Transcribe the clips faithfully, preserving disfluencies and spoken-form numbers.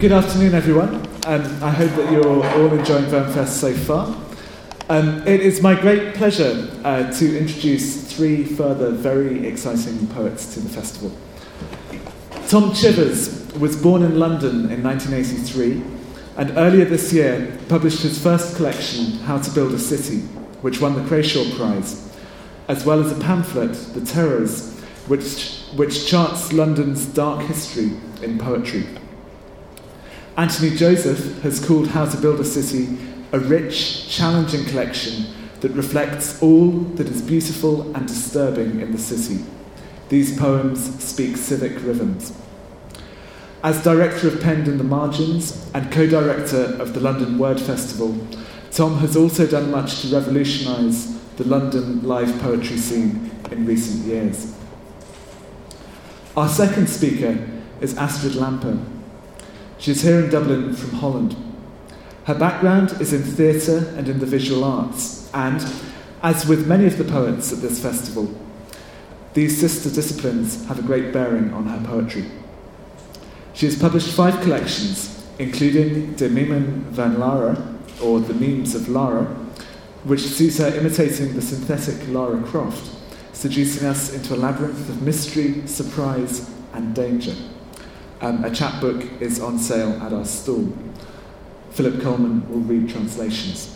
Good afternoon, everyone. Um, I hope that you're all enjoying Vernfest so far. Um, it is my great pleasure uh, to introduce three further very exciting poets to the festival. Tom Chivers was born in London in nineteen eighty-three and earlier this year published his first collection, How to Build a City, which won the Crashaw Prize, as well as a pamphlet, The Terrors, which, which charts London's dark history in poetry. Anthony Joseph has called How to Build a City a rich, challenging collection that reflects all that is beautiful and disturbing in the city. These poems speak civic rhythms. As director of Penned in the Margins and co-director of the London Word Festival, Tom has also done much to revolutionise the London live poetry scene in recent years. Our second speaker is Astrid Lampe. She is here in Dublin from Holland. Her background is in theatre and in the visual arts, and, as with many of the poets at this festival, these sister disciplines have a great bearing on her poetry. She has published five collections, including De Memen van Lara, or The Memes of Lara, which sees her imitating the synthetic Lara Croft, seducing us into a labyrinth of mystery, surprise, and danger. Um, a chapbook is on sale at our stall. Philip Coleman will read translations.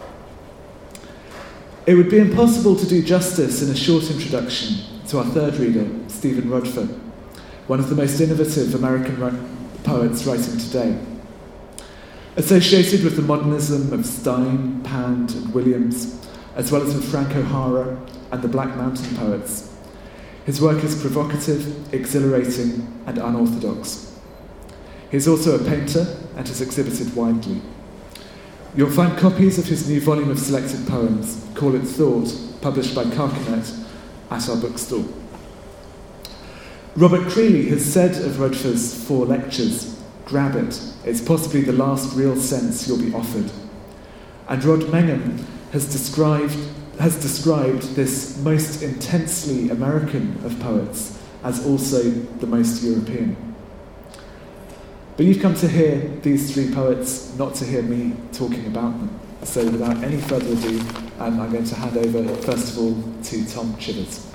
It would be impossible to do justice in a short introduction to our third reader, Stephen Rodfer, one of the most innovative American poets writing today. Associated with the modernism of Stein, Pound, and Williams, as well as with Frank O'Hara and the Black Mountain poets, his work is provocative, exhilarating, and unorthodox. He is also a painter and has exhibited widely. You'll find copies of his new volume of selected poems, Call It Thought, published by Carcanet, at our bookstall. Robert Creeley has said of Rodfer's four lectures, "Grab it, it's possibly the last real sense you'll be offered." And Rod Mengham has described has described this most intensely American of poets as also the most European. But you've come to hear these three poets, not to hear me talking about them. So without any further ado, um, I'm going to hand over, first of all, to Tom Chivers.